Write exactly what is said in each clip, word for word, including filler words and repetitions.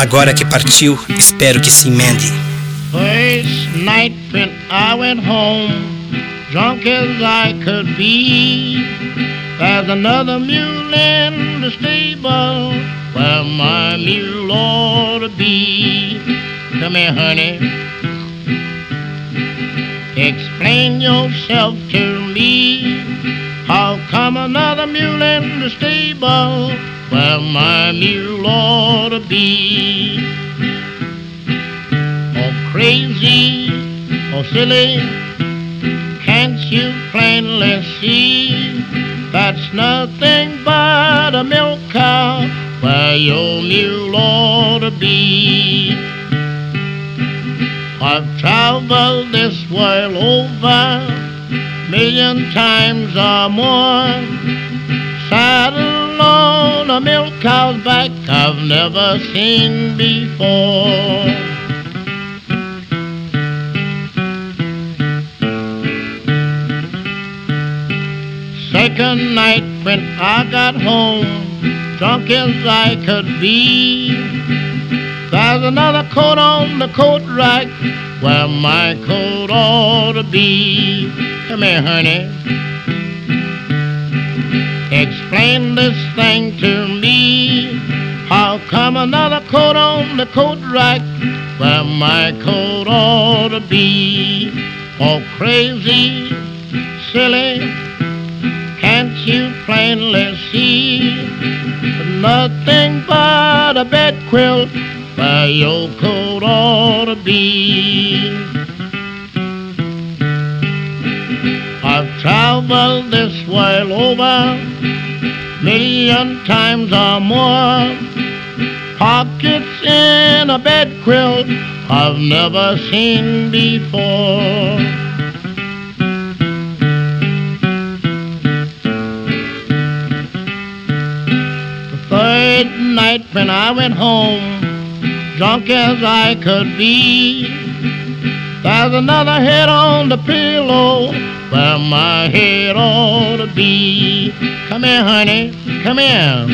Agora que partiu, espero que se emende. First night when I went home, drunk as I could be, there's another mule in the stable where my mule ought to be. Come here, honey, explain yourself to me. How come another mule in the stable where my mule ought to be? Oh, crazy, oh, silly, can't you plainly see that's nothing but a milk cow where your mule ought to be? I've traveled this world over million times or more, saddle on a milk cow's back I've never seen before. Second night when I got home, drunk as I could be, there's another coat on the coat rack where my coat ought to be. Come here, honey, explain this thing to me. How come another coat on the coat rack where my coat ought to be? Oh, crazy, silly, can't you plainly see nothing but a bed quilt where your coat ought to be? I've traveled this world over million times or more, pockets in a bed quilt I've never seen before. The third night when I went home, drunk as I could be, there's another head on the pillow where my head ought to be. Come here, honey, come here,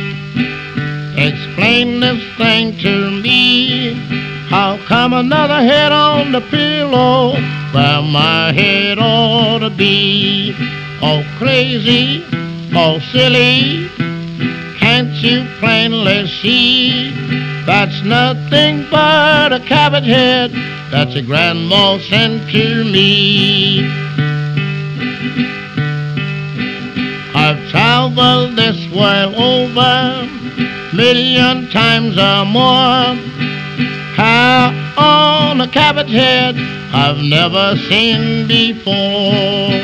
explain this thing to me. How come another head on the pillow where my head ought to be? Oh, crazy, oh, silly, can't you plainly see that's nothing but a cabbage head that's a grandma sent to me? I've traveled this world over million times or more, hair on a cabbage head I've never seen before.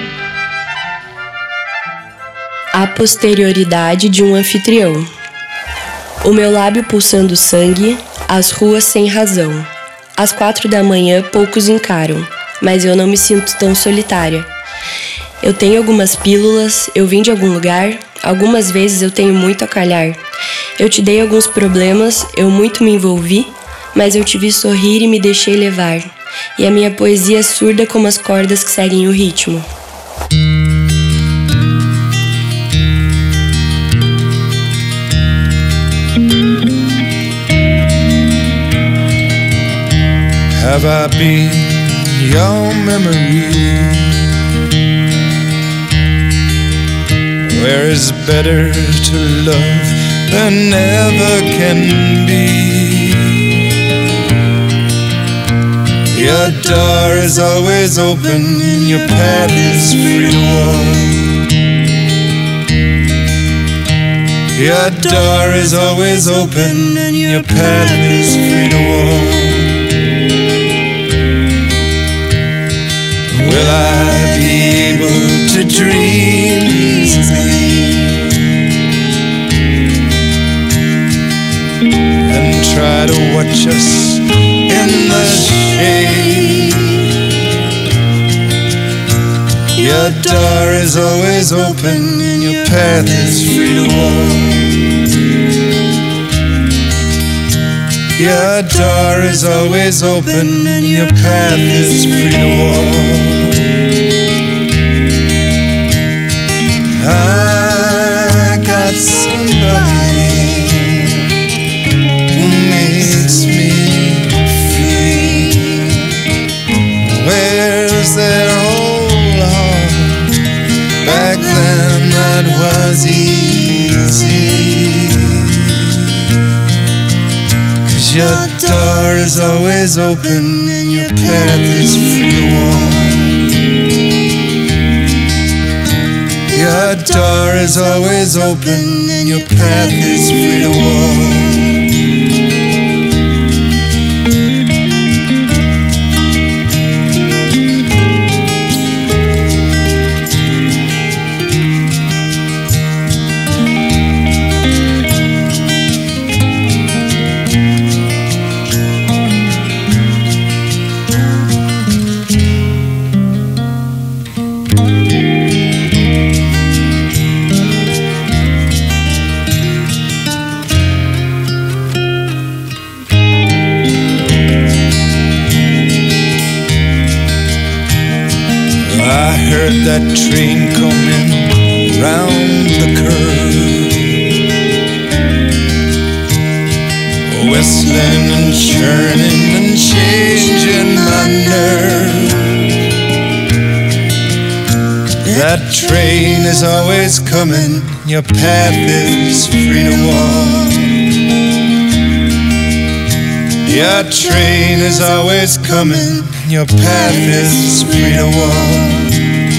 A posterioridade de um anfitrião. O meu lábio pulsando sangue, as ruas sem razão. Às quatro da manhã poucos encaram, mas eu não me sinto tão solitária. Eu tenho algumas pílulas, eu vim de algum lugar, algumas vezes eu tenho muito a calhar. Eu te dei alguns problemas, eu muito me envolvi, mas eu te vi sorrir e me deixei levar. E a minha poesia é surda como as cordas que seguem o ritmo. Have I been your memory? Where is better to love than ever can be? Your door is always open and your path is free to walk. Your door is always open and your path is free to walk. Will I be able to dream easily and try to watch us in the shade? Your door is always open and your path is free to walk. Your door is always open and your path is free to walk. I got somebody who made not was easy, 'cause your door is always open and your path is free to walk. Your door is always open and your path is free to walk. That train coming round the curve, whistling and churning and changing my nerve. That train is always coming, your path is free to walk. Your train is always coming, your path is free to walk.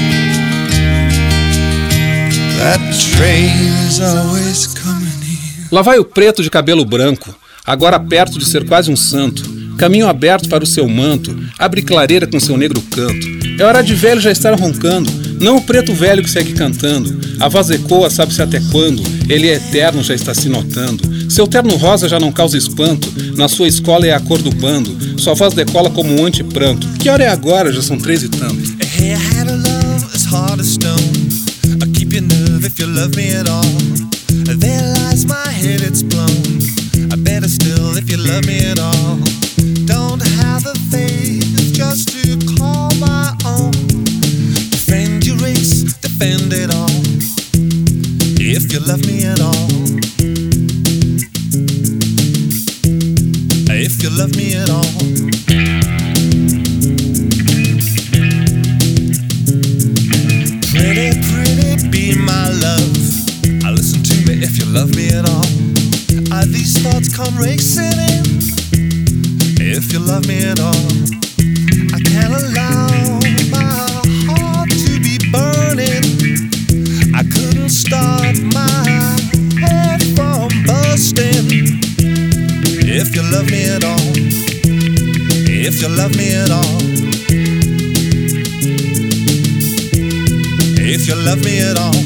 That train is always coming here. Lá vai o preto de cabelo branco, agora perto de ser quase um santo. Caminho aberto para o seu manto, abre clareira com seu negro canto. É hora de velho já estar roncando, não o preto velho que segue cantando. A voz ecoa, sabe-se até quando, ele é eterno, já está se notando. Seu terno rosa já não causa espanto, na sua escola é a cor do bando. Sua voz decola como um antipranto. Que hora é agora? Já são três e tanto. Hey, I had a love as hard as stone. I'll keep your nerve if you love me at all. There lies my head, it's blown. I better still if you love me at all. Don't have the faith just to call my own. Defend your race, defend it all. If you love me at all. If you love me at all. Pretty, pretty, be my love. I'll listen to me if you love me at all. Are these thoughts come racing in? If you love me at all. I can't allow my heart to be burning. I couldn't stop my head from busting. If you love me at all. If you love me at all. If you love me at all.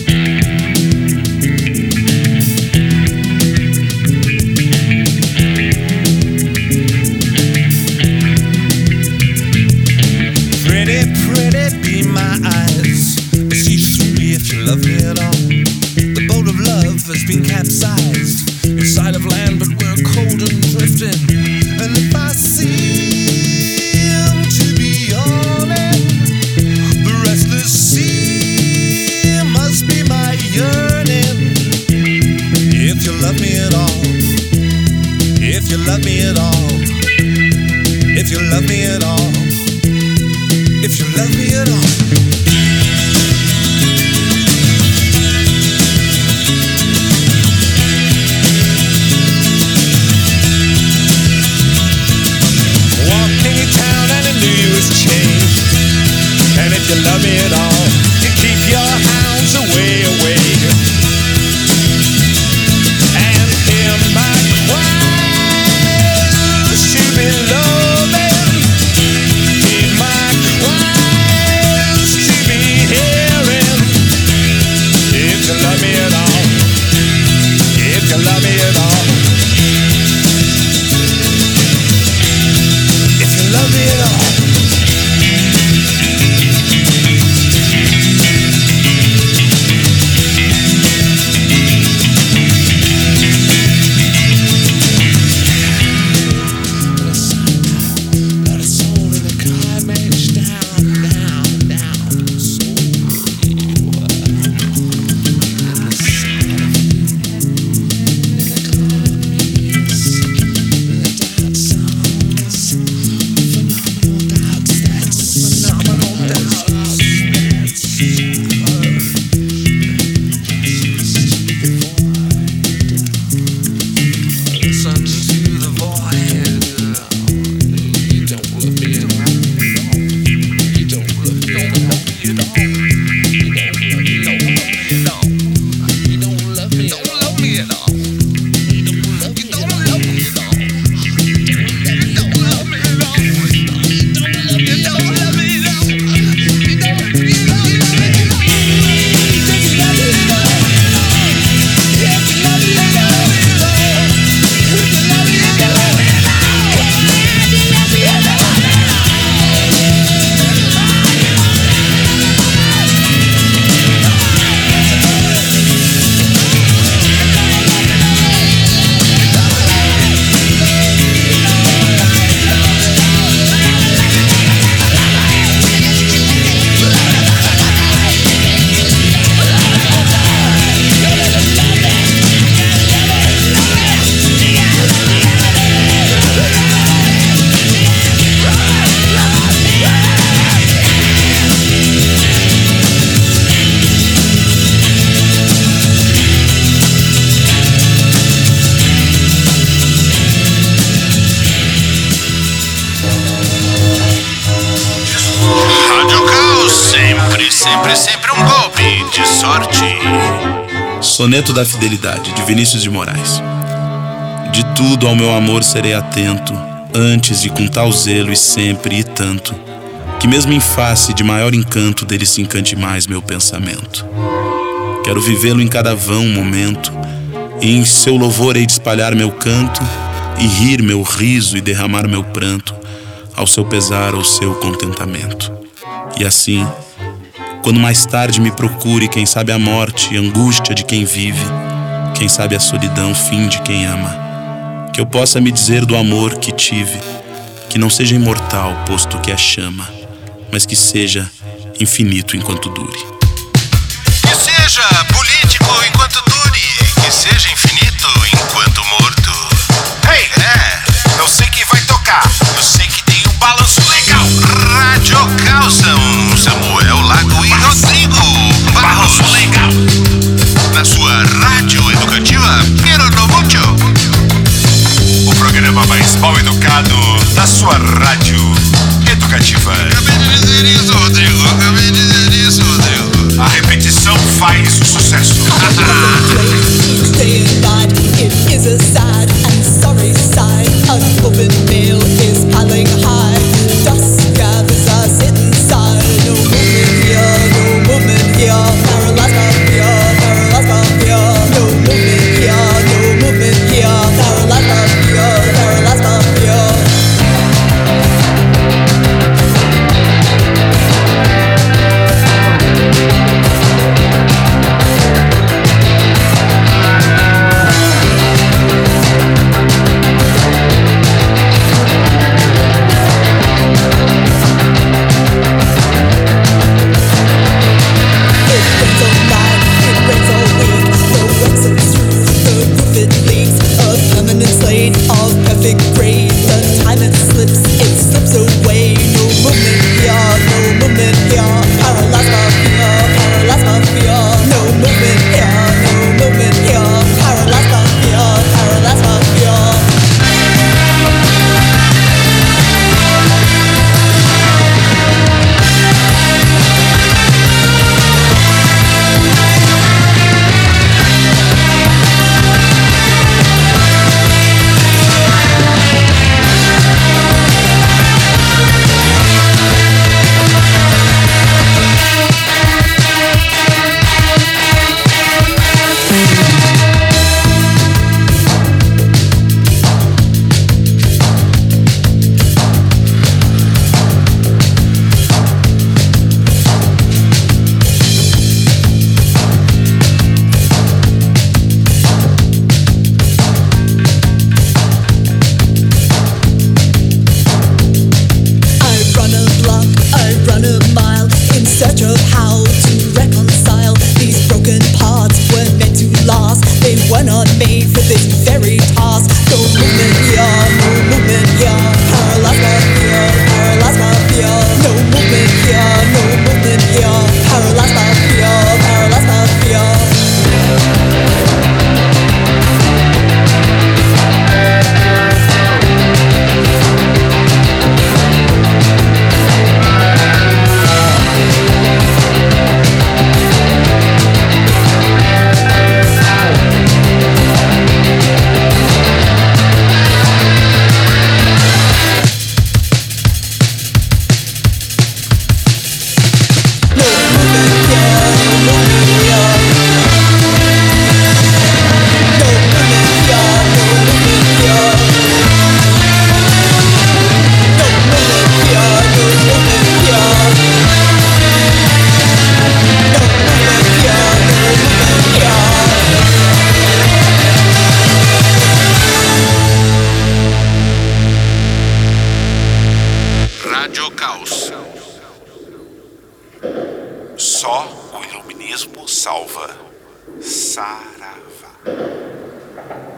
Pretty, pretty, be my eyes. See through me if you love me at all. The boat of love has been capsized inside of land, but we're cold and drifting. And if I seem to be on it, the restless sea must be my yearning. If you love me at all. If you love me at all. If you love me at all. If you love me at all. Walking in town and I knew you was changed. And if you love me at all, you keep your hounds away, away. And hear my cries to be loving. Hear my cries to be hearing. If you love me at all. If you love me at all. If you love me at all. Not a soul in the car, man's down, down, down. Soul. sempre, sempre um golpe de sorte. Soneto da Fidelidade, de Vinícius de Moraes. De tudo ao meu amor serei atento, antes de com tal zelo e sempre e tanto, que mesmo em face de maior encanto dele se encante mais meu pensamento. Quero vivê-lo em cada vão momento, e em seu louvor hei de espalhar meu canto, e rir meu riso e derramar meu pranto, ao seu pesar ou seu contentamento. E assim, quando mais tarde me procure, quem sabe a morte, angústia de quem vive, quem sabe a solidão, fim de quem ama, que eu possa me dizer do amor que tive, que não seja imortal, posto que é chama, mas que seja infinito enquanto dure. Que seja político enquanto dure, que seja infinito enquanto morto. Hey, é, eu sei que vai tocar, eu sei que tem um balanço legal. Rádio Calção, Samuel Lago e Rodrigo Balanço legal. Na sua rádio educativa, Pero no Mucho. O programa mais mal educado da sua rádio educativa. Acabei de dizer isso, Rodrigo. Acabei de dizer isso, Rodrigo. A repetição faz o sucesso. Day and night, it is a sad and sorry sight. An open mail is piling high. Dust gathers us inside. No movement here, no movement here. Paralyzed by fear, paralyzed by fear. No movement here, no movement here. Paralyzed by fear, paralyzed by fear. Só o iluminismo salva. Saravá.